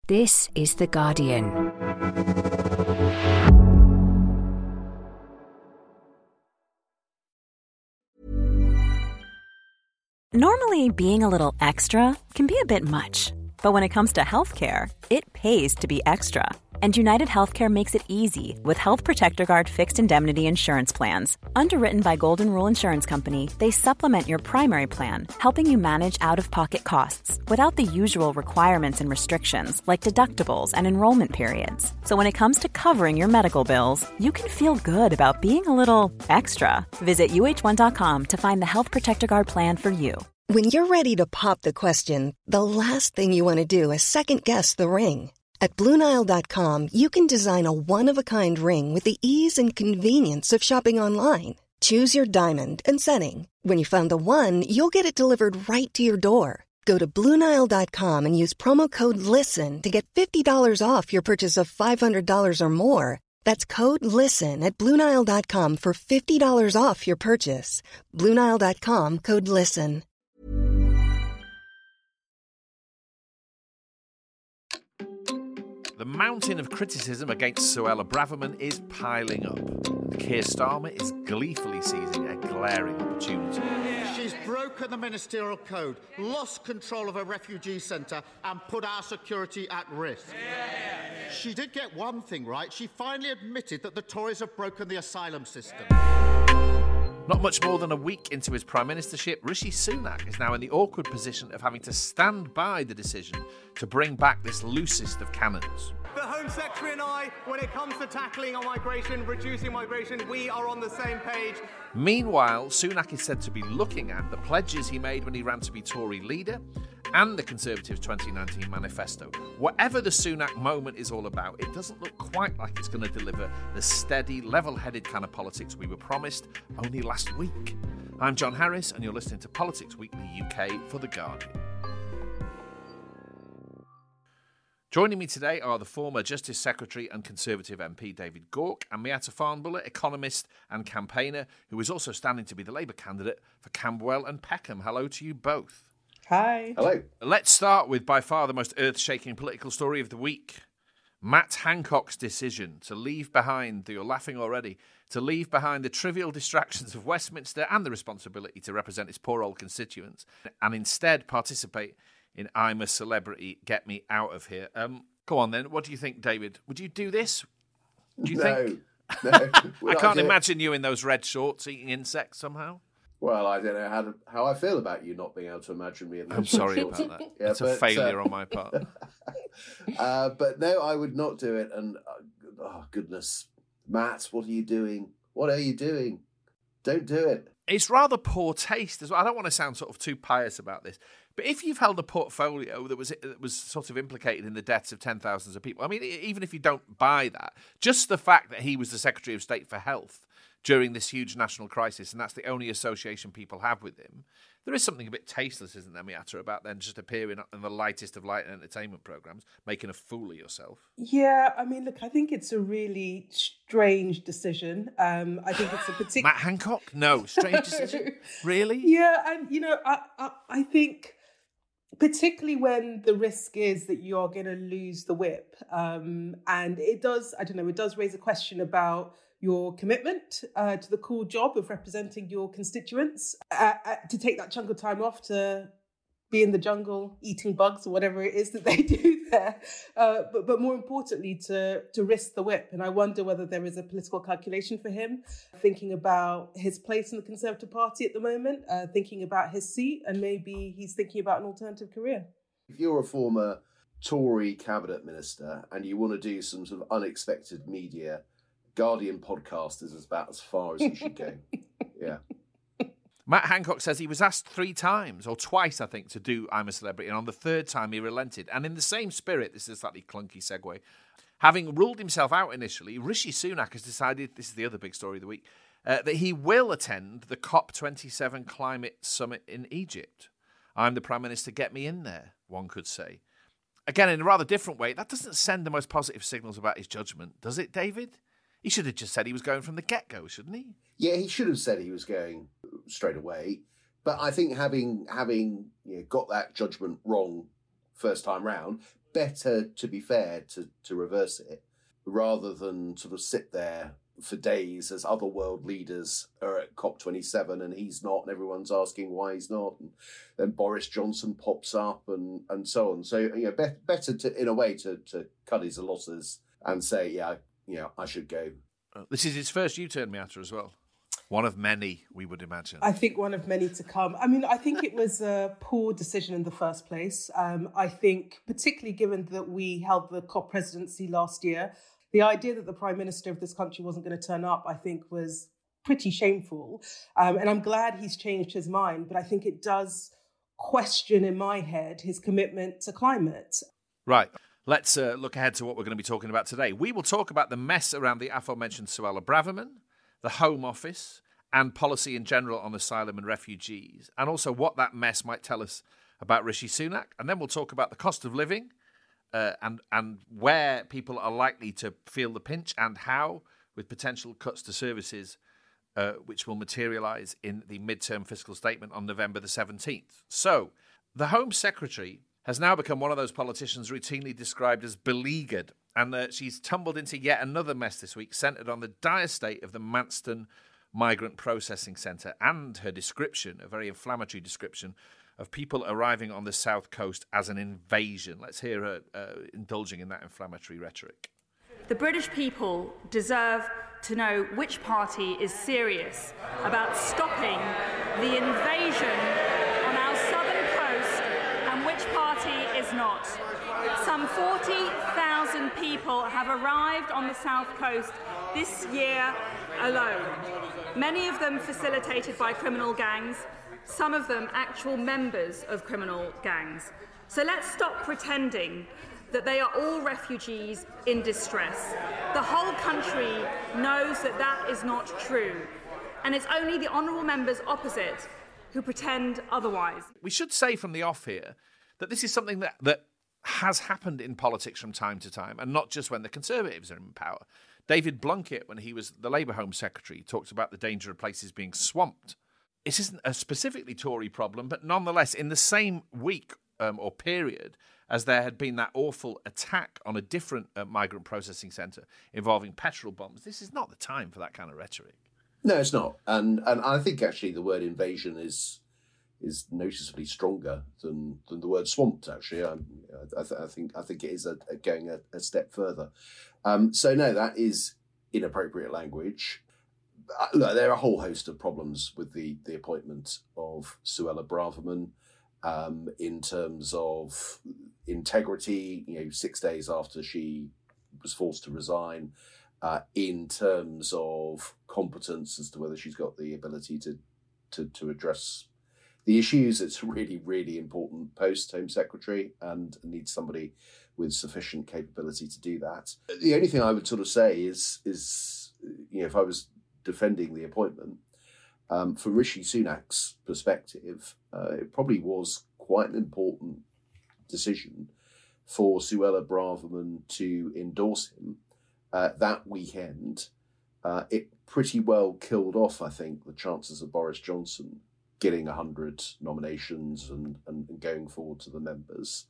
This is The Guardian. Normally, being a little extra can be a bit much, but when it comes to healthcare, it pays to be extra. And United Healthcare makes it easy with Health Protector Guard fixed indemnity insurance plans. Underwritten by Golden Rule Insurance Company, they supplement your primary plan, helping you manage out-of-pocket costs without the usual requirements and restrictions like deductibles and enrollment periods. So when it comes to covering your medical bills, you can feel good about being a little extra. Visit uh1.com to find the Health Protector Guard plan for you. When you're ready to pop the question, the last thing you want to do is second-guess the ring. At BlueNile.com, you can design a one-of-a-kind ring with the ease and convenience of shopping online. Choose your diamond and setting. When you find the one, you'll get it delivered right to your door. Go to BlueNile.com and use promo code LISTEN to get $50 off your purchase of $500 or more. That's code LISTEN at BlueNile.com for $50 off your purchase. BlueNile.com, code LISTEN. The mountain of criticism against Suella Braverman is piling up. And Keir Starmer is gleefully seizing a glaring opportunity. She's broken the ministerial code, lost control of a refugee centre and put our security at risk. She did get one thing right. She finally admitted that the Tories have broken the asylum system. Not much more than a week into his prime ministership, Rishi Sunak is now in the awkward position of having to stand by the decision to bring back this loosest of cannons. The Home Secretary and I, when it comes to tackling on migration, reducing migration, we are on the same page. Meanwhile, Sunak is said to be looking at the pledges he made when he ran to be Tory leader and the Conservatives' 2019 manifesto. Whatever the Sunak moment is all about, it doesn't look quite like it's going to deliver the steady, level-headed kind of politics we were promised only last week. I'm John Harris, and you're listening to Politics Weekly UK for The Guardian. Joining me today are the former Justice Secretary and Conservative MP David Gauke and Miatta Farnborough, economist and campaigner, who is also standing to be the Labour candidate for Camberwell and Peckham. Hello to you both. Hi. Hello. Let's start with by far the most earth-shaking political story of the week. Matt Hancock's decision to leave behind, you're laughing already, to leave behind the trivial distractions of Westminster and the responsibility to represent its poor old constituents and instead participate in I'm a Celebrity, Get Me Out of Here. Go on then, what do you think, David? Would you do this? Do you think? No. I can't imagine you in those red shorts eating insects somehow. Well, I don't know how I feel about you not being able to imagine me in those I'm sorry shorts. about that. Yeah, it's a failure on my part. But no, I would not do it. And, oh, goodness. Matt, what are you doing? What are you doing? Don't do it. It's rather poor taste as well. I don't want to sound sort of too pious about this, but if you've held a portfolio that was sort of implicated in the deaths of 10,000s of people, I mean, even if you don't buy that, just the fact that he was the Secretary of State for Health during this huge national crisis, and that's the only association people have with him, there is something a bit tasteless, isn't there, Miatta, about then just appearing in the lightest of light entertainment programmes, making a fool of yourself? Yeah, I mean, look, I think it's a really strange decision. I think it's a particular... Matt Hancock? No, strange decision? Really? Yeah, and, you know, I think particularly when the risk is that you're going to lose the whip. And it does, I don't know, it does raise a question about your commitment to the cool job of representing your constituents, to take that chunk of time off to be in the jungle eating bugs or whatever it is that they do there. But more importantly, to risk the whip. And I wonder whether there is a political calculation for him, thinking about his place in the Conservative Party at the moment, thinking about his seat, and maybe he's thinking about an alternative career. If you're a former Tory cabinet minister and you want to do some sort of unexpected media, Guardian podcast is about as far as you should go. Yeah. Matt Hancock says he was asked 3 times, or twice, I think, to do I'm a Celebrity, and on the 3rd time he relented. And in the same spirit, this is a slightly clunky segue, having ruled himself out initially, Rishi Sunak has decided, this is the other big story of the week, that he will attend the COP27 climate summit in Egypt. I'm the Prime Minister, get me in there, one could say. Again, in a rather different way, that doesn't send the most positive signals about his judgment, does it, David? He should have just said he was going from the get-go, shouldn't he? Yeah, he should have said he was going straight away. But I think having got that judgment wrong first time round, better, to be fair, to reverse it, rather than sort of sit there for days as other world leaders are at COP27 and he's not, and everyone's asking why he's not, and then Boris Johnson pops up and so on. So, better to, in a way, to cut his losses and say, I should go. This is his first U-turn, Miata, as well. One of many, we would imagine. I think one of many to come. I mean, I think it was a poor decision in the first place. I think, particularly given that we held the COP presidency last year, the idea that the Prime Minister of this country wasn't going to turn up, I think, was pretty shameful. And I'm glad he's changed his mind, but I think it does question in my head his commitment to climate. Right. Let's look ahead to what we're going to be talking about today. We will talk about the mess around the aforementioned Suella Braverman, the Home Office, and policy in general on asylum and refugees, and also what that mess might tell us about Rishi Sunak. And then we'll talk about the cost of living and where people are likely to feel the pinch and how, with potential cuts to services, which will materialise in the midterm fiscal statement on November the 17th. So, the Home Secretary has now become one of those politicians routinely described as beleaguered, and she's tumbled into yet another mess this week, centred on the dire state of the Manston Migrant Processing Centre and her description, a very inflammatory description, of people arriving on the south coast as an invasion. Let's hear her indulging in that inflammatory rhetoric. The British people deserve to know which party is serious about stopping the invasion on our southern coast and which party is not. Some 40,000 people have arrived on the south coast this year alone, many of them facilitated by criminal gangs, some of them actual members of criminal gangs. So let's stop pretending that they are all refugees in distress. The whole country knows that that is not true, and it's only the honourable members opposite who pretend otherwise. We should say from the off here that this is something that has happened in politics from time to time, and not just when the Conservatives are in power. David Blunkett, when he was the Labour Home Secretary, talked about the danger of places being swamped. This isn't a specifically Tory problem, but nonetheless, in the same week or period as there had been that awful attack on a different migrant processing centre involving petrol bombs, this is not the time for that kind of rhetoric. No, it's not. And I think actually the word invasion is noticeably stronger than the word swamped. Actually, I think it is going a step further. So no, that is inappropriate language. Look, there are a whole host of problems with the appointment of Suella Braverman in terms of integrity. 6 days after she was forced to resign, in terms of competence as to whether she's got the ability to address the issues. It's a really, really important post, Home Secretary, and needs somebody with sufficient capability to do that. The only thing I would sort of say is if I was defending the appointment, from Rishi Sunak's perspective, it probably was quite an important decision for Suella Braverman to endorse him that weekend. It pretty well killed off, I think, the chances of Boris Johnson getting 100 nominations and going forward to the members.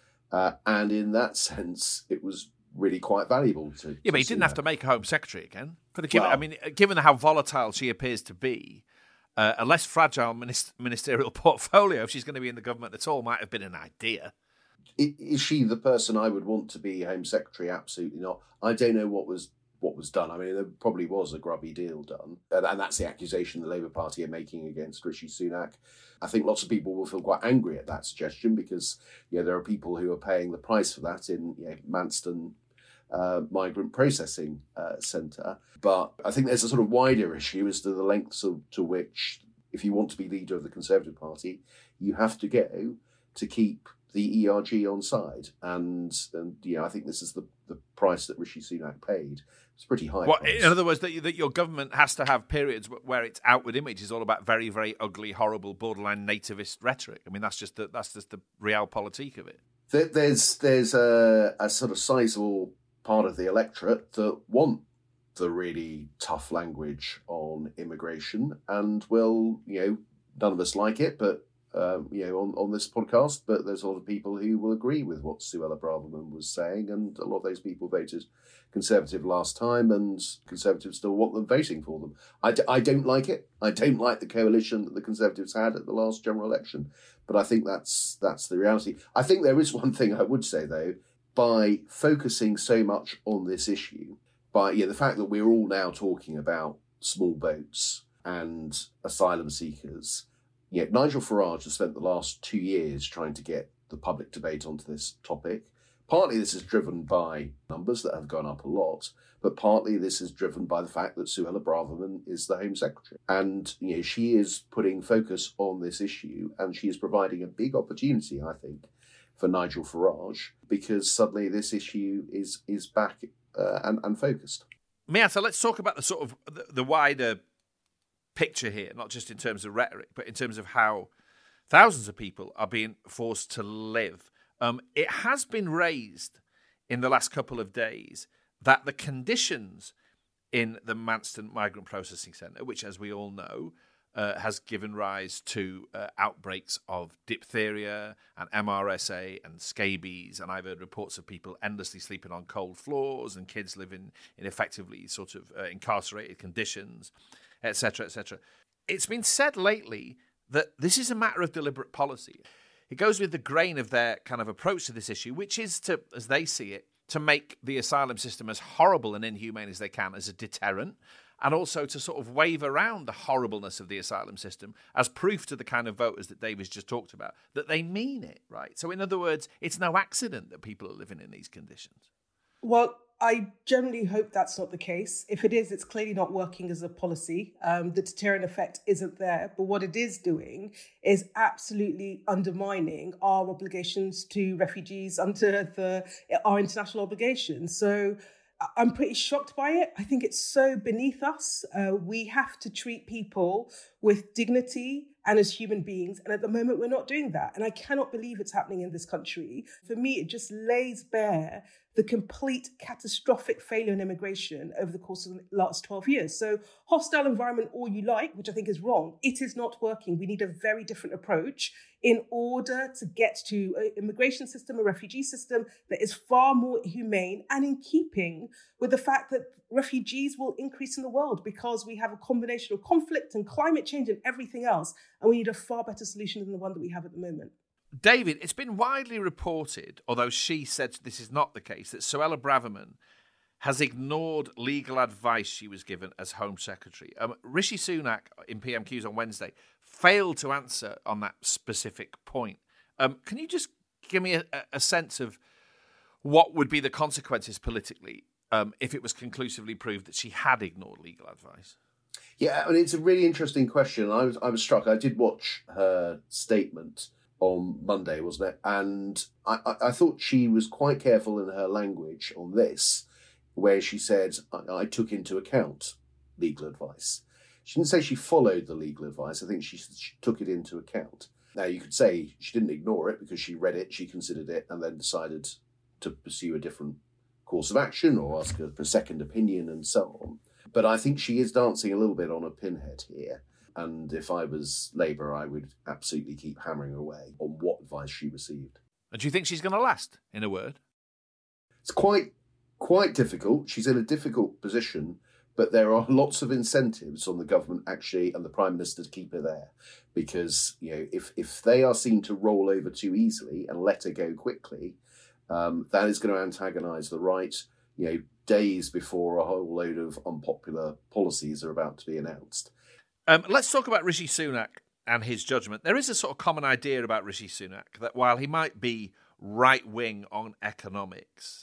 And in that sense, it was really quite valuable to. Yeah, but he didn't have to make a Home Secretary again. Given how volatile she appears to be, a less fragile ministerial portfolio, if she's going to be in the government at all, might have been an idea. Is she the person I would want to be Home Secretary? Absolutely not. I don't know what was done. I mean, there probably was a grubby deal done. And that's the accusation the Labour Party are making against Rishi Sunak. I think lots of people will feel quite angry at that suggestion because there are people who are paying the price for that in Manston Migrant Processing Centre. But I think there's a sort of wider issue as to the lengths to which, if you want to be leader of the Conservative Party, you have to go to keep the ERG on side. And I think this is the price that Rishi Sunak paid. It's pretty high. In other words, that your government has to have periods where its outward image is all about very, very ugly, horrible, borderline nativist rhetoric. I mean, that's just the realpolitik of it. There's a sort of sizable part of the electorate that want the really tough language on immigration and will, none of us like it, but on this podcast, but there's a lot of people who will agree with what Suella Braverman was saying, and a lot of those people voted Conservative last time, and Conservatives still want them voting for them. I don't like it. I don't like the coalition that the Conservatives had at the last general election, but I think that's the reality. I think there is one thing I would say, though, by focusing so much on this issue, by the fact that we're all now talking about small boats and asylum seekers. Nigel Farage has spent the last 2 years trying to get the public debate onto this topic. Partly this is driven by numbers that have gone up a lot, but partly this is driven by the fact that Suella Braverman is the Home Secretary. And, she is putting focus on this issue, and she is providing a big opportunity, I think, for Nigel Farage, because suddenly this issue is back and focused. Miatta, let's talk about the sort of the wider picture here, not just in terms of rhetoric, but in terms of how thousands of people are being forced to live. It has been raised in the last couple of days that the conditions in the Manston Migrant Processing Centre, which, as we all know, has given rise to outbreaks of diphtheria and MRSA and scabies, and I've heard reports of people endlessly sleeping on cold floors and kids living in effectively sort of incarcerated conditions, etc., etc. It's been said lately that this is a matter of deliberate policy. It goes with the grain of their kind of approach to this issue, which is to, as they see it, to make the asylum system as horrible and inhumane as they can as a deterrent, and also to sort of wave around the horribleness of the asylum system as proof to the kind of voters that David's just talked about, that they mean it, right? So in other words, it's no accident that people are living in these conditions. Well, I generally hope that's not the case. If it is, it's clearly not working as a policy. The deterrent effect isn't there. But what it is doing is absolutely undermining our obligations to refugees under our international obligations. So I'm pretty shocked by it. I think it's so beneath us. We have to treat people with dignity and as human beings. And at the moment, we're not doing that. And I cannot believe it's happening in this country. For me, it just lays bare the complete catastrophic failure in immigration over the course of the last 12 years. So hostile environment, all you like, which I think is wrong, it is not working. We need a very different approach in order to get to an immigration system, a refugee system that is far more humane and in keeping with the fact that refugees will increase in the world because we have a combination of conflict and climate change and everything else. And we need a far better solution than the one that we have at the moment. David, it's been widely reported, although she said this is not the case, that Suella Braverman has ignored legal advice she was given as Home Secretary. Rishi Sunak in PMQs on Wednesday failed to answer on that specific point. Can you just give me a sense of what would be the consequences politically if it was conclusively proved that she had ignored legal advice? Yeah, I mean, it's a really interesting question. I was struck. I did watch her statement on Monday, wasn't it? And I thought she was quite careful in her language on this, where she said, I took into account legal advice. She didn't say she followed the legal advice. I think she took it into account. Now, you could say she didn't ignore it because she read it, she considered it, and then decided to pursue a different course of action or ask her for a second opinion and so on. But I think she is dancing a little bit on a pinhead here. And if I was Labour, I would absolutely keep hammering away on what advice she received. And do you think she's going to last, in a word? It's quite difficult. She's in a difficult position, but there are lots of incentives on the government actually and the Prime Minister to keep her there. Because, if they are seen to roll over too easily and let her go quickly, that is going to antagonise the right, days before a whole load of unpopular policies are about to be announced. Let's talk about Rishi Sunak and his judgment. There is a sort of common idea about Rishi Sunak that while he might be right-wing on economics,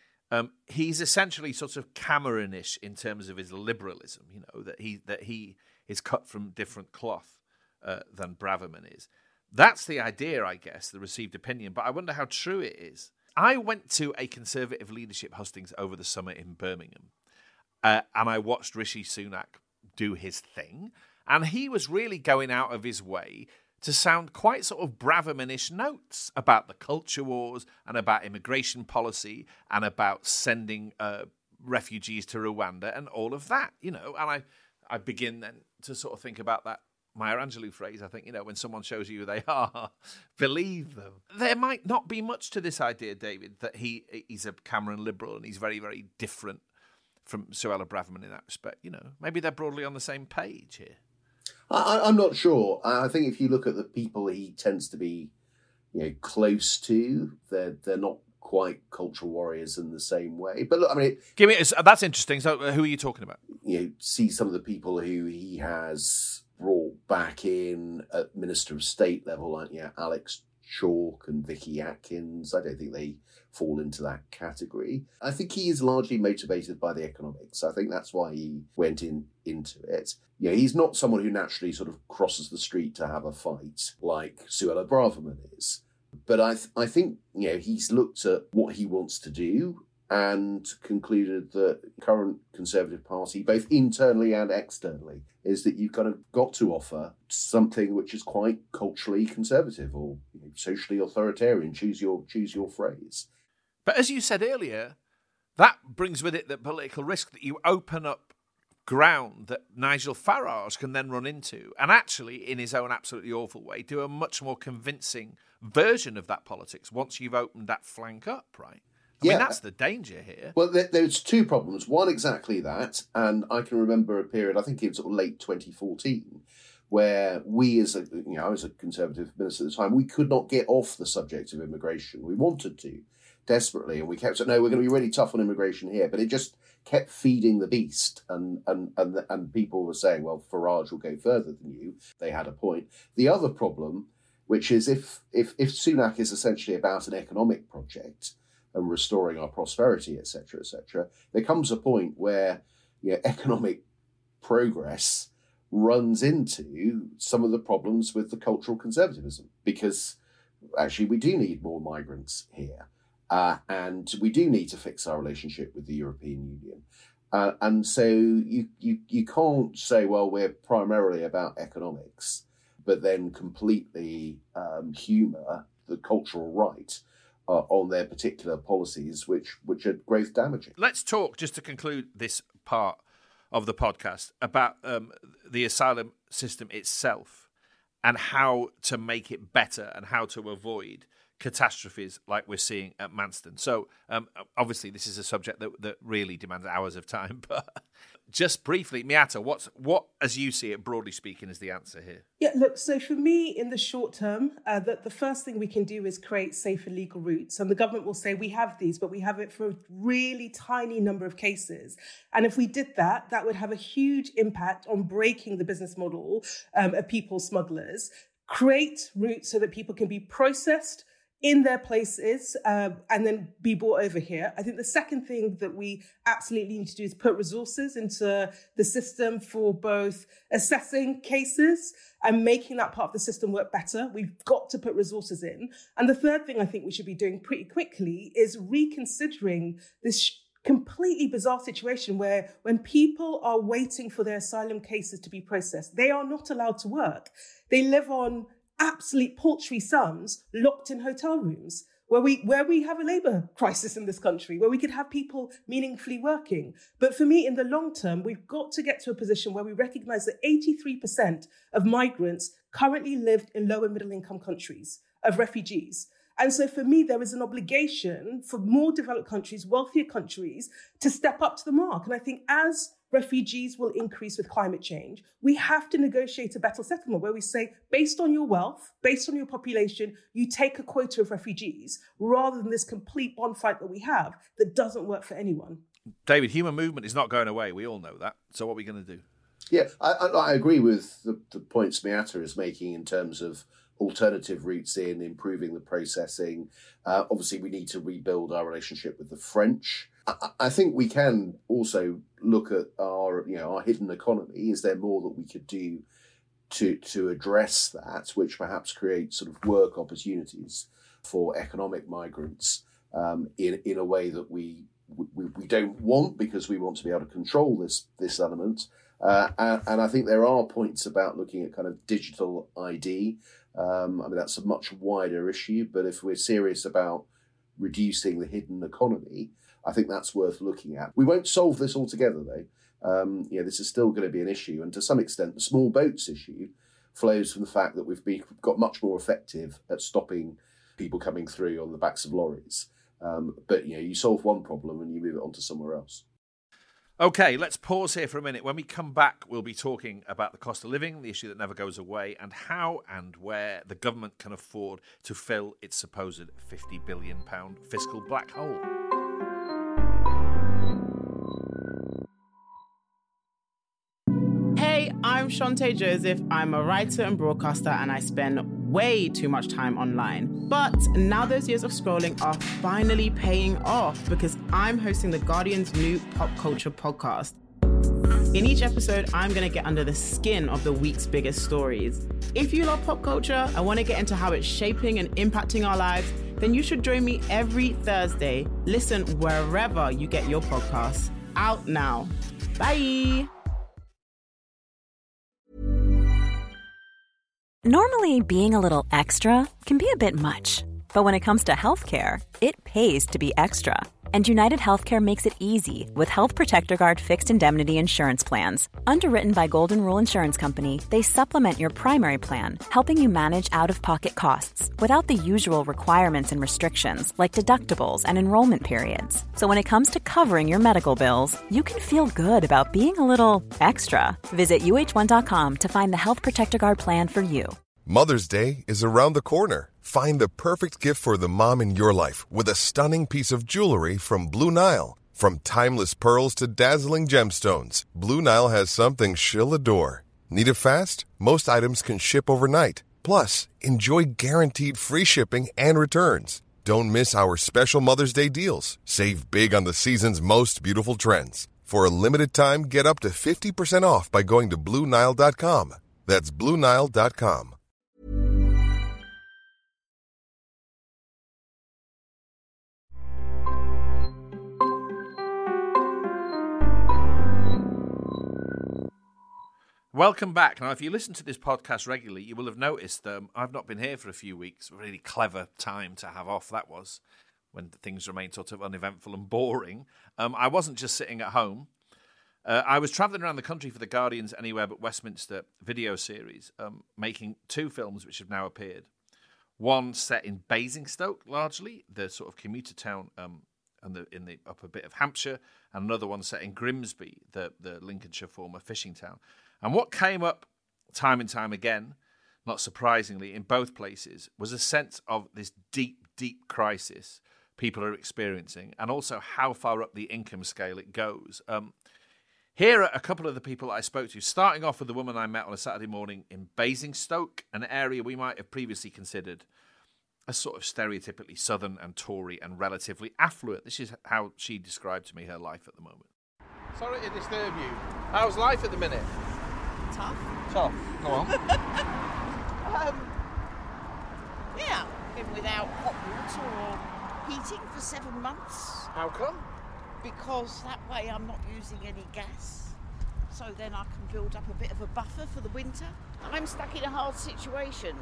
he's essentially sort of Cameronish in terms of his liberalism, that he is cut from different cloth than Braverman is. That's the idea, I guess, the received opinion, but I wonder how true it is. I went to a Conservative leadership hustings over the summer in Birmingham, and I watched Rishi Sunak do his thing. And he was really going out of his way to sound quite sort of Braverman-ish notes about the culture wars and about immigration policy and about sending refugees to Rwanda and all of that, And I begin then to sort of think about that Maya Angelou phrase, I think, when someone shows you who they are, believe them. There might not be much to this idea, David, that he's a Cameron liberal and he's very, very different from Suella Braverman in that respect. Maybe they're broadly on the same page here. I'm not sure. I think if you look at the people he tends to be, close to, they're not quite cultural warriors in the same way. But look, that's interesting. So, who are you talking about? See some of the people who he has brought back in at Minister of State level, like Alex Chalk and Vicky Atkins. I don't think they fall into that category. I think he is largely motivated by the economics. I think that's why he went into it. He's not someone who naturally sort of crosses the street to have a fight like Suella Braverman is. But I think, he's looked at what he wants to do and concluded that the current Conservative Party, both internally and externally, is that you've kind of got to offer something which is quite culturally conservative or socially authoritarian. Choose your phrase. But as you said earlier, that brings with it the political risk that you open up ground that Nigel Farage can then run into and actually, in his own absolutely awful way, do a much more convincing version of that politics once you've opened that flank up, right? I mean, that's the danger here. Well, there's two problems. One, exactly that. And I can remember a period, I think it was sort of late 2014, where we as I was a Conservative minister at the time, we could not get off the subject of immigration. We wanted to, desperately. And we kept saying, no, we're going to be really tough on immigration here. But it just kept feeding the beast. And people were saying, well, Farage will go further than you. They had a point. The other problem, which is if Sunak is essentially about an economic project and restoring our prosperity, etc., there comes a point where economic progress runs into some of the problems with the cultural conservatism, because actually we do need more migrants here, and we do need to fix our relationship with the European Union. And so you can't say, well, we're primarily about economics, but then completely humour the cultural right on their particular policies, which are growth damaging. Let's talk, just to conclude this part of the podcast, about the asylum system itself and how to make it better and how to avoid catastrophes like we're seeing at Manston. So obviously this is a subject that really demands hours of time, but just briefly, Miata, what, as you see it, broadly speaking, is the answer here? Yeah, look, so for me, in the short term, the first thing we can do is create safer legal routes. And the government will say, we have these, but we have it for a really tiny number of cases. And if we did that, that would have a huge impact on breaking the business model of people smugglers. Create routes so that people can be processed in their places and then be brought over here. I think the second thing that we absolutely need to do is put resources into the system for both assessing cases and making that part of the system work better. We've got to put resources in. And the third thing I think we should be doing pretty quickly is reconsidering this completely bizarre situation where when people are waiting for their asylum cases to be processed, they are not allowed to work. They live on absolute paltry sums locked in hotel rooms where we have a labour crisis in this country, where we could have people meaningfully working. But for me, in the long term, we've got to get to a position where we recognise that 83% of migrants currently live in low and middle income countries, of refugees. And so for me, there is an obligation for more developed countries, wealthier countries, to step up to the mark. And I think as refugees will increase with climate change, we have to negotiate a better settlement where we say, based on your wealth, based on your population, you take a quota of refugees, rather than this complete bond fight that we have that doesn't work for anyone. David, human movement is not going away. We all know that. So what are we going to do? Yeah, I agree with the points Miata is making in terms of alternative routes in, improving the processing. Obviously, we need to rebuild our relationship with the French. I think we can also look at our hidden economy. Is there more that we could do to address that, which perhaps creates sort of work opportunities for economic migrants in a way that we don't want, because we want to be able to control this element. And I think there are points about looking at kind of digital ID. That's a much wider issue, but if we're serious about reducing the hidden economy, I think that's worth looking at. We won't solve this altogether, though. This is still going to be an issue, and to some extent, the small boats issue flows from the fact that we've got much more effective at stopping people coming through on the backs of lorries. But you solve one problem and you move it on to somewhere else. Okay, let's pause here for a minute. When we come back, we'll be talking about the cost of living, the issue that never goes away, and how and where the government can afford to fill its supposed £50 billion fiscal black hole. Hey, I'm Shantae Joseph. I'm a writer and broadcaster, and I spend way too much time online. But now those years of scrolling are finally paying off because I'm hosting The Guardian's new pop culture podcast. In each episode, I'm going to get under the skin of the week's biggest stories. If you love pop culture and want to get into how it's shaping and impacting our lives, then you should join me every Thursday. Listen wherever you get your podcasts. Out now. Bye. Normally, being a little extra can be a bit much, but when it comes to healthcare, it pays to be extra. And United Healthcare makes it easy with Health Protector Guard fixed indemnity insurance plans. Underwritten by Golden Rule Insurance Company, they supplement your primary plan, helping you manage out-of-pocket costs without the usual requirements and restrictions like deductibles and enrollment periods. So when it comes to covering your medical bills, you can feel good about being a little extra. Visit UH1.com to find the Health Protector Guard plan for you. Mother's Day is around the corner. Find the perfect gift for the mom in your life with a stunning piece of jewelry from Blue Nile. From timeless pearls to dazzling gemstones, Blue Nile has something she'll adore. Need it fast? Most items can ship overnight. Plus, enjoy guaranteed free shipping and returns. Don't miss our special Mother's Day deals. Save big on the season's most beautiful trends. For a limited time, get up to 50% off by going to BlueNile.com. That's BlueNile.com. Welcome back. Now, if you listen to this podcast regularly, you will have noticed I've not been here for a few weeks. A really clever time to have off, that was, when things remained sort of uneventful and boring. I wasn't just sitting at home. I was travelling around the country for the Guardian's Anywhere But Westminster video series, making 2 films which have now appeared. One set in Basingstoke, largely, the sort of commuter town in the upper bit of Hampshire, and another one set in Grimsby, the Lincolnshire former fishing town. And what came up time and time again, not surprisingly, in both places, was a sense of this deep, deep crisis people are experiencing, and also how far up the income scale it goes. Here are a couple of the people I spoke to, starting off with the woman I met on a Saturday morning in Basingstoke, an area we might have previously considered as sort of stereotypically southern and Tory and relatively affluent. This is how she described to me her life at the moment. Sorry to disturb you. How's life at the minute? Tough. Tough. Go on. Yeah, been without hot water or heating for 7 months. How come? Because that way I'm not using any gas. So then I can build up a bit of a buffer for the winter. I'm stuck in a hard situation.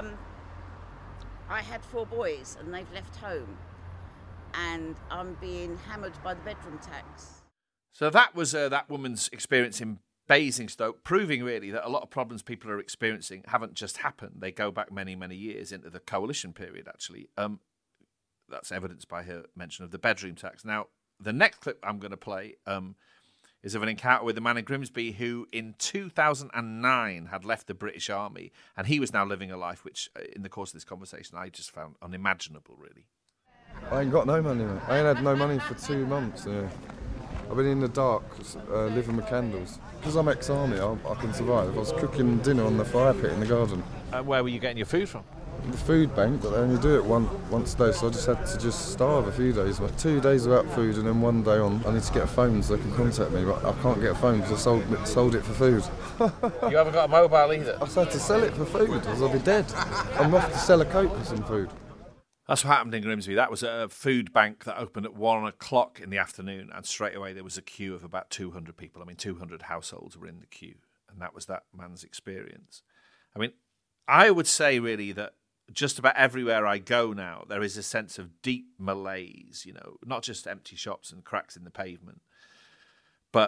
I had 4 boys and they've left home. And I'm being hammered by the bedroom tax. So that was that woman's experience in Basingstoke, proving really that a lot of problems people are experiencing haven't just happened. They go back many, many years into the coalition period, actually. That's evidenced by her mention of the bedroom tax. Now, the next clip I'm going to play is of an encounter with a man in Grimsby who in 2009 had left the British Army, and he was now living a life which, in the course of this conversation, I just found unimaginable, really. I ain't got no money, mate. I ain't had no money for 2 months. I've been in the dark, living with candles. Because I'm ex-army, I can survive. I was cooking dinner on the fire pit in the garden. Where were you getting your food from? The food bank, but they only do it once a day, so I just had to starve a few days. Like 2 days without food, and then 1 day on, I need to get a phone so they can contact me, but I can't get a phone because I sold it for food. You haven't got a mobile either? I had to sell it for food, or I'll be dead. I'm off to sell a coat for some food. That's what happened in Grimsby. That was a food bank that opened at 1 o'clock in the afternoon, and straight away there was a queue of about 200 people. I mean, 200 households were in the queue, and that was that man's experience. I mean, I would say really that just about everywhere I go now, there is a sense of deep malaise, not just empty shops and cracks in the pavement, but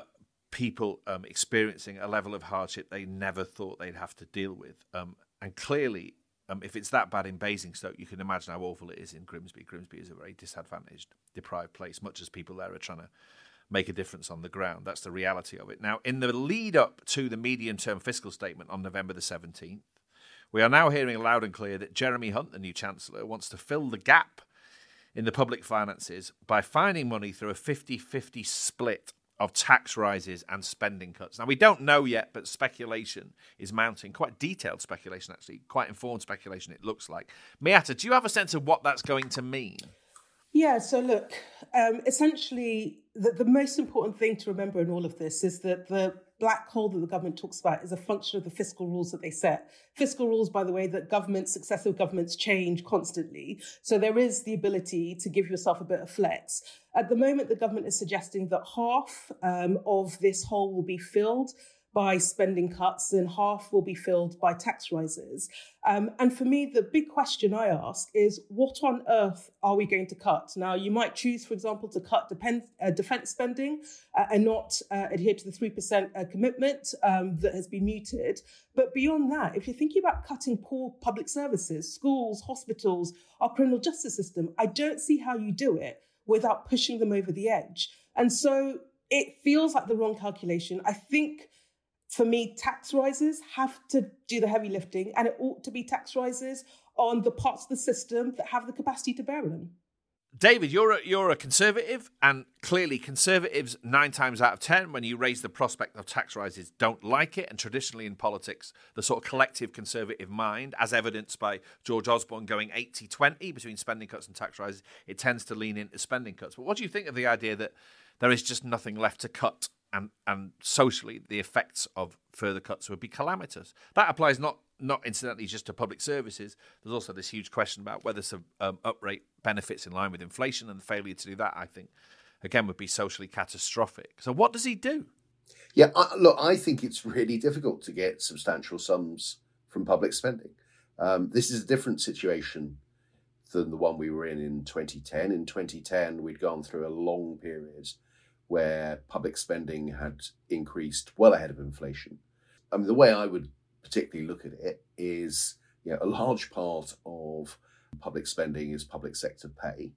people experiencing a level of hardship they never thought they'd have to deal with. And clearly, if it's that bad in Basingstoke, you can imagine how awful it is in Grimsby. Grimsby is a very disadvantaged, deprived place, much as people there are trying to make a difference on the ground. That's the reality of it. Now, in the lead up to the medium-term fiscal statement on November the 17th, we are now hearing loud and clear that Jeremy Hunt, the new Chancellor, wants to fill the gap in the public finances by finding money through a 50-50 split of tax rises and spending cuts. Now, we don't know yet, but speculation is mounting. Quite detailed speculation, actually. Quite informed speculation, it looks like. Miatta, do you have a sense of what that's going to mean? Yeah, so look, essentially, the most important thing to remember in all of this is that the black hole that the government talks about is a function of the fiscal rules that they set. Fiscal rules, by the way, that successive governments change constantly. So there is the ability to give yourself a bit of flex. At the moment, the government is suggesting that half of this hole will be filled by spending cuts and half will be filled by tax rises. And for me, the big question I ask is, what on earth are we going to cut? Now, you might choose, for example, to cut defence spending and not adhere to the 3% commitment that has been mooted. But beyond that, if you're thinking about cutting poor public services, schools, hospitals, our criminal justice system, I don't see how you do it without pushing them over the edge. And so it feels like the wrong calculation. I think, for me, tax rises have to do the heavy lifting, and it ought to be tax rises on the parts of the system that have the capacity to bear them. David, you're a Conservative, and clearly Conservatives 9 times out of 10, when you raise the prospect of tax rises, don't like it. And traditionally in politics, the sort of collective Conservative mind, as evidenced by George Osborne going 80-20 between spending cuts and tax rises, it tends to lean into spending cuts. But what do you think of the idea that there is just nothing left to cut? And socially, the effects of further cuts would be calamitous. That applies not incidentally just to public services. There's also this huge question about whether some uprate benefits in line with inflation, and the failure to do that, I think, again, would be socially catastrophic. So what does he do? Yeah, I think it's really difficult to get substantial sums from public spending. This is a different situation than the one we were in 2010. In 2010, we'd gone through a long period where public spending had increased well ahead of inflation. I mean, the way I would particularly look at it is, a large part of public spending is public sector pay.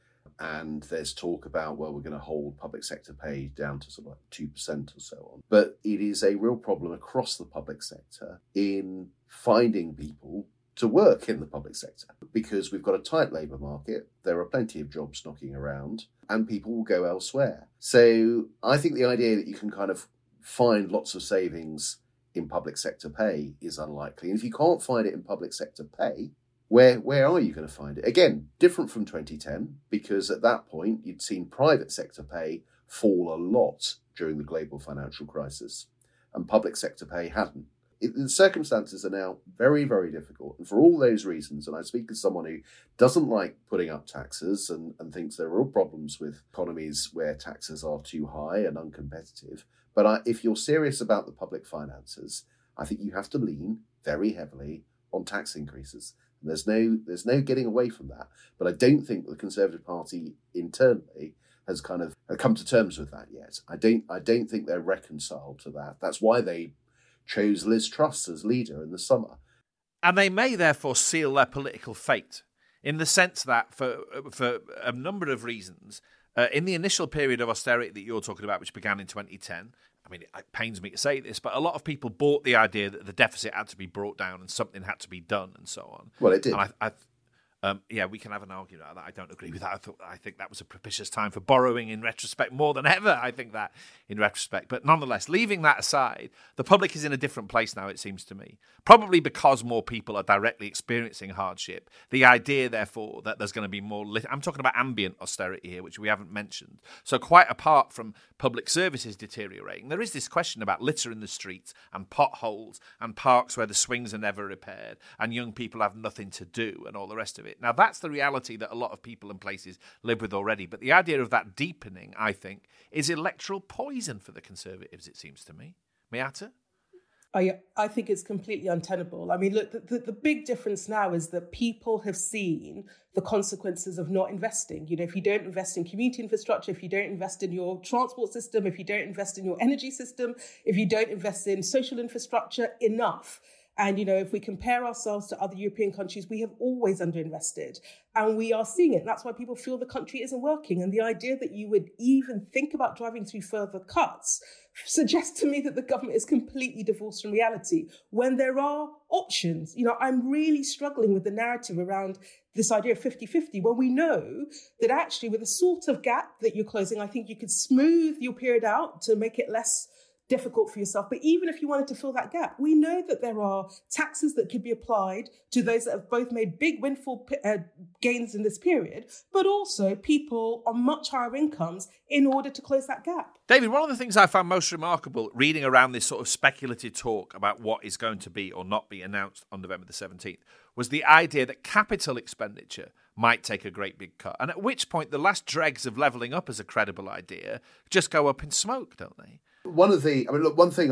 And there's talk about, well, we're going to hold public sector pay down to sort of like 2% or so on. But it is a real problem across the public sector in finding people to work in the public sector, because we've got a tight labour market, there are plenty of jobs knocking around, and people will go elsewhere. So I think the idea that you can kind of find lots of savings in public sector pay is unlikely. And if you can't find it in public sector pay, where are you going to find it? Again, different from 2010, because at that point you'd seen private sector pay fall a lot during the global financial crisis, and public sector pay hadn't. The circumstances are now very, very difficult. And for all those reasons, and I speak as someone who doesn't like putting up taxes and thinks there are real problems with economies where taxes are too high and uncompetitive. But if you're serious about the public finances, I think you have to lean very heavily on tax increases. And there's no getting away from that. But I don't think the Conservative Party internally has kind of come to terms with that yet. I don't think they're reconciled to that. That's why they chose Liz Truss as leader in the summer. And they may therefore seal their political fate, in the sense that for a number of reasons, in the initial period of austerity that you're talking about, which began in 2010, I mean, it pains me to say this, but a lot of people bought the idea that the deficit had to be brought down and something had to be done and so on. Well, it did. And we can have an argument about that. I don't agree with that. I think that was a propitious time for borrowing in retrospect, more than ever. I think that in retrospect. But nonetheless, leaving that aside, the public is in a different place now, it seems to me. Probably because more people are directly experiencing hardship. The idea, therefore, that there's going to be more... I'm talking about ambient austerity here, which we haven't mentioned. So quite apart from public services deteriorating, there is this question about litter in the streets and potholes and parks where the swings are never repaired and young people have nothing to do and all the rest of it. Now, that's the reality that a lot of people and places live with already. But the idea of that deepening, I think, is electoral poison for the Conservatives, it seems to me. Miatta? I think it's completely untenable. I mean, look, the big difference now is that people have seen the consequences of not investing. You know, if you don't invest in community infrastructure, if you don't invest in your transport system, if you don't invest in your energy system, if you don't invest in social infrastructure enough. And, you know, if we compare ourselves to other European countries, we have always underinvested. And we are seeing it. That's why people feel the country isn't working. And the idea that you would even think about driving through further cuts suggests to me that the government is completely divorced from reality when there are options. You know, I'm really struggling with the narrative around this idea of 50-50, when we know that actually with the sort of gap that you're closing, I think you could smooth your period out to make it less difficult for yourself. But even if you wanted to fill that gap, we know that there are taxes that could be applied to those that have both made big windfall gains in this period, but also people on much higher incomes in order to close that gap. David, one of the things I found most remarkable reading around this sort of speculative talk about what is going to be or not be announced on November the 17th was the idea that capital expenditure might take a great big cut. And at which point the last dregs of levelling up as a credible idea just go up in smoke, don't they? One thing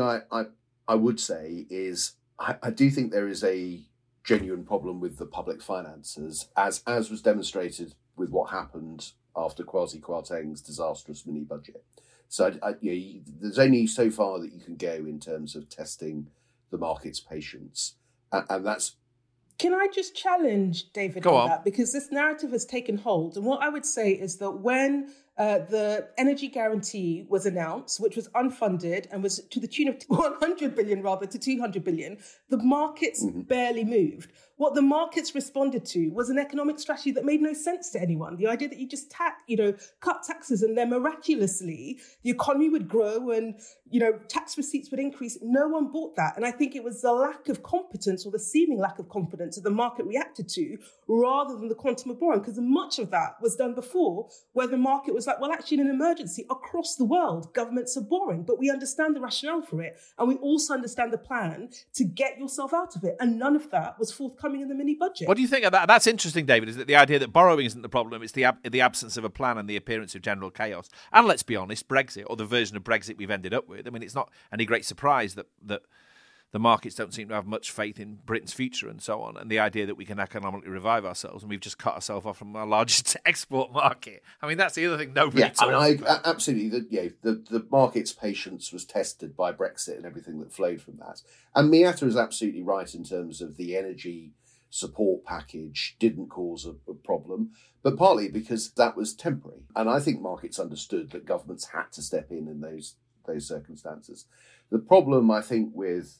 I would say is I do think there is a genuine problem with the public finances, as was demonstrated with what happened after Kwasi Kwarteng's disastrous mini budget. So there's only so far that you can go in terms of testing the market's patience, and that's. Can I just challenge David on that? Because this narrative has taken hold. And what I would say is that when the energy guarantee was announced, which was unfunded and was to the tune of 100 billion rather to 200 billion, the markets barely moved. What the markets responded to was an economic strategy that made no sense to anyone. The idea that you just cut taxes and then miraculously the economy would grow and, tax receipts would increase. No one bought that. And I think it was the lack of competence or the seeming lack of competence that the market reacted to rather than the quantum of borrowing, because much of that was done before where the market was like, well, actually in an emergency across the world, governments are borrowing, but we understand the rationale for it. And we also understand the plan to get yourself out of it. And none of that was forthcoming in the mini budget. What do you think of that? That's interesting, David, is that the idea that borrowing isn't the problem, it's the absence of a plan and the appearance of general chaos. And let's be honest, Brexit, or the version of Brexit we've ended up with, I mean, it's not any great surprise that the markets don't seem to have much faith in Britain's future and so on, and the idea that we can economically revive ourselves, and we've just cut ourselves off from our largest export market. I mean, that's the other thing nobody talks about. Absolutely. The market's patience was tested by Brexit and everything that flowed from that. And Miata is absolutely right in terms of the energy support package didn't cause a problem, but partly because that was temporary. And I think markets understood that governments had to step in those circumstances. The problem, I think, with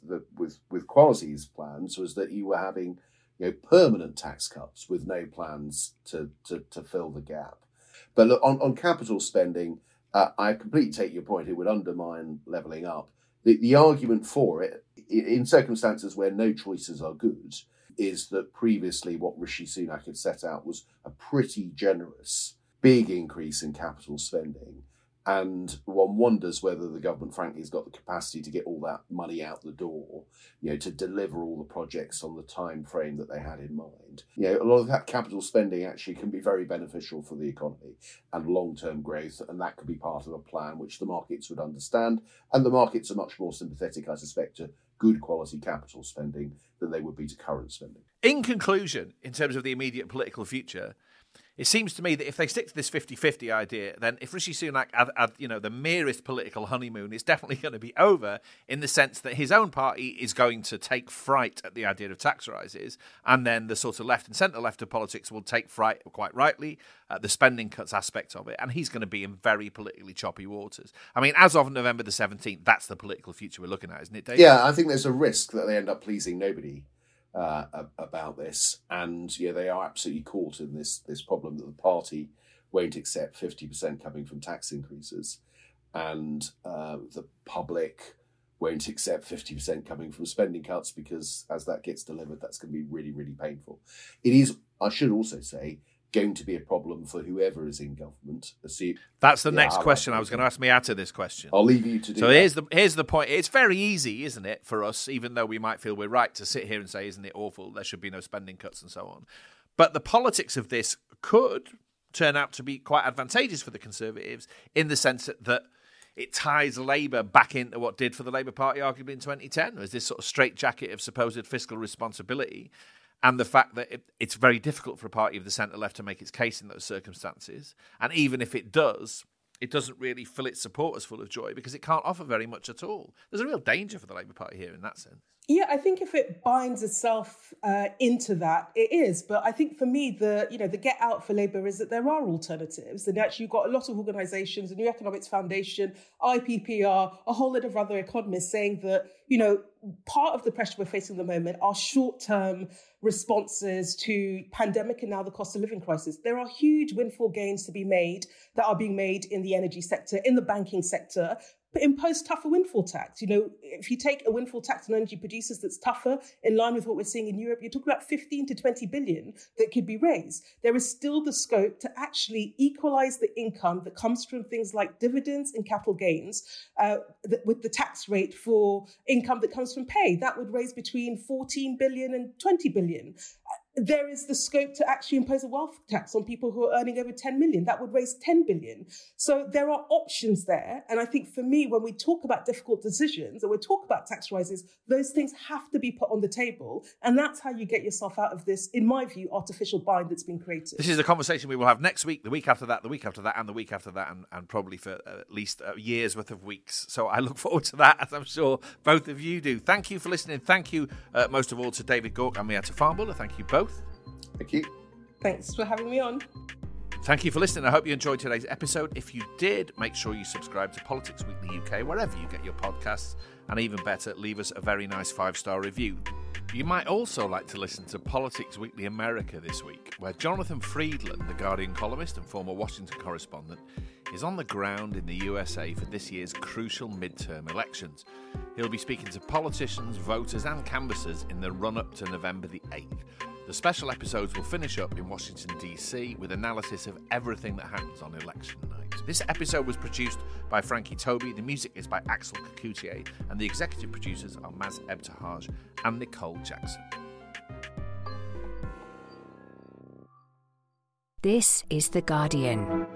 Kwasi's plans was that you were having permanent tax cuts with no plans to fill the gap. But look, on capital spending, I completely take your point. It would undermine levelling up. The argument for it, in circumstances where no choices are good, is that previously what Rishi Sunak had set out was a pretty generous, big increase in capital spending. And one wonders whether the government, frankly, has got the capacity to get all that money out the door, to deliver all the projects on the time frame that they had in mind. A lot of that capital spending actually can be very beneficial for the economy and long-term growth, and that could be part of a plan which the markets would understand. And the markets are much more sympathetic, I suspect, to good quality capital spending than they would be to current spending. In conclusion, in terms of the immediate political future, it seems to me that if they stick to this 50-50 idea, then if Rishi Sunak had the merest political honeymoon, it's definitely going to be over, in the sense that his own party is going to take fright at the idea of tax rises, and then the sort of left and centre-left of politics will take fright, quite rightly, at the spending cuts aspect of it, and he's going to be in very politically choppy waters. I mean, as of November the 17th, that's the political future we're looking at, isn't it, Dave? Yeah, I think there's a risk that they end up pleasing nobody about this, and they are absolutely caught in this problem that the party won't accept 50% coming from tax increases, and the public won't accept 50% coming from spending cuts, because as that gets delivered, that's going to be really, really painful. It is, I should also say, going to be a problem for whoever is in government. That's the next question. I was going to ask Miata this question. I'll leave you to do that. So here's the point. It's very easy, isn't it, for us, even though we might feel we're right, to sit here and say, isn't it awful, there should be no spending cuts and so on. But the politics of this could turn out to be quite advantageous for the Conservatives, in the sense that it ties Labour back into what did for the Labour Party arguably in 2010, was this sort of straitjacket of supposed fiscal responsibility, and the fact that it's very difficult for a party of the centre-left to make its case in those circumstances. And even if it does, it doesn't really fill its supporters full of joy because it can't offer very much at all. There's a real danger for the Labour Party here in that sense. Yeah, I think if it binds itself into that, it is. But I think for me, the get out for Labour is that there are alternatives. And actually, you've got a lot of organisations, the New Economics Foundation, IPPR, a whole lot of other economists saying that, part of the pressure we're facing at the moment are short-term responses to pandemic and now the cost of living crisis. There are huge windfall gains to be made that are being made in the energy sector, in the banking sector, but impose tougher windfall tax. If you take a windfall tax on energy producers that's tougher, in line with what we're seeing in Europe, you're talking about 15 to 20 billion that could be raised. There is still the scope to actually equalise the income that comes from things like dividends and capital gains with the tax rate for income that comes from pay. That would raise between 14 billion and 20 billion. There is the scope to actually impose a wealth tax on people who are earning over 10 million. That would raise 10 billion. So there are options there. And I think for me, when we talk about difficult decisions or we talk about tax rises, those things have to be put on the table. And that's how you get yourself out of this, in my view, artificial bind that's been created. This is a conversation we will have next week, the week after that, the week after that, and the week after that, and probably for at least a year's worth of weeks. So I look forward to that, as I'm sure both of you do. Thank you for listening. Thank you most of all to David Gauke and Miatta Farnborough. Thank you both. Thank you. Thanks for having me on. Thank you for listening. I hope you enjoyed today's episode. If you did, make sure you subscribe to Politics Weekly UK, wherever you get your podcasts. And even better, leave us a very nice 5-star review. You might also like to listen to Politics Weekly America this week, where Jonathan Friedland, the Guardian columnist and former Washington correspondent, is on the ground in the USA for this year's crucial midterm elections. He'll be speaking to politicians, voters and canvassers in the run-up to November the 8th. The special episodes will finish up in Washington, D.C. with analysis of everything that happens on election night. This episode was produced by Frankie Toby, the music is by Axel Kacoutié, and the executive producers are Maz Ebtehaj and Nicole Jackson. This is The Guardian.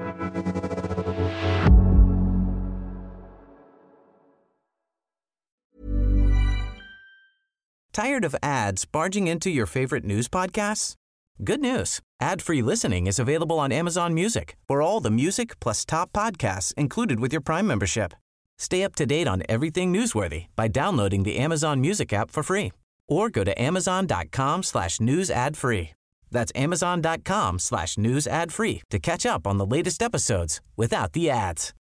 Tired of ads barging into your favorite news podcasts? Good news. Ad-free listening is available on Amazon Music for all the music plus top podcasts included with your Prime membership. Stay up to date on everything newsworthy by downloading the Amazon Music app for free or go to amazon.com/news ad free. That's amazon.com/news ad free to catch up on the latest episodes without the ads.